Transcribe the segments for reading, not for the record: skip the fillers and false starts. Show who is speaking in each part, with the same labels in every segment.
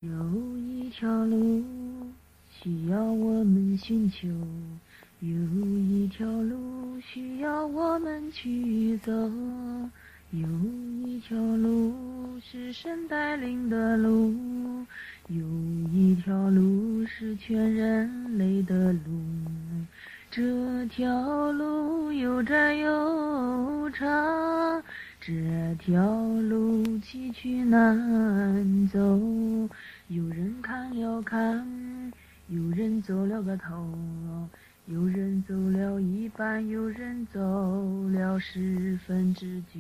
Speaker 1: 有一条路需要我们寻求，有一条路需要我们去走，有一条路是神带领的路，有一条路是全人类的路。这条路又窄又长，这条路崎岖难走，有人看了看，有人走了个头，有人走了一半，有人走了9/10。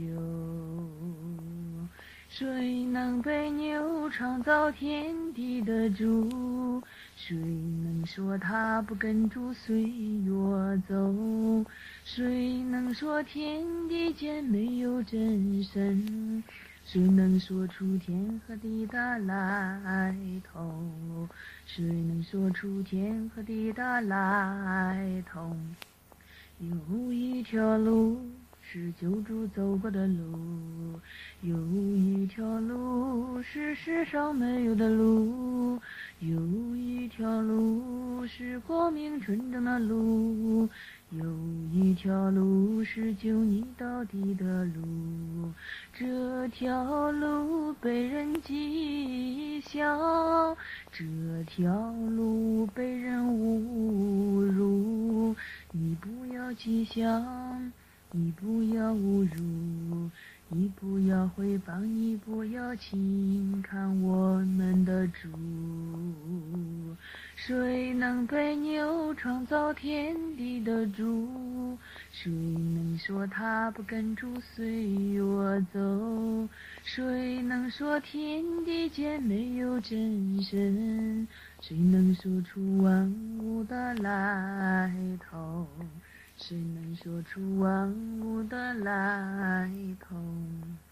Speaker 1: 谁能背牛创造天地的主？谁能说他不跟住岁月走？谁能说天地间没有真神？谁能说出天和地的来头？谁能说出天和地的来头？有一条路是救主走过的路，有一条路是世上没有的路，有一条路是光明纯正的路，有一条路是救你到底的路。这条路被人讥笑，这条路被人侮辱，你不要讥笑，你不要侮辱，你不要诽谤，你不要轻看我们的主。谁能背牛创造天地的主？谁能说他不跟住岁月走？谁能说天地间没有真神？谁能说出万物的来头？谁能说出万物的来头？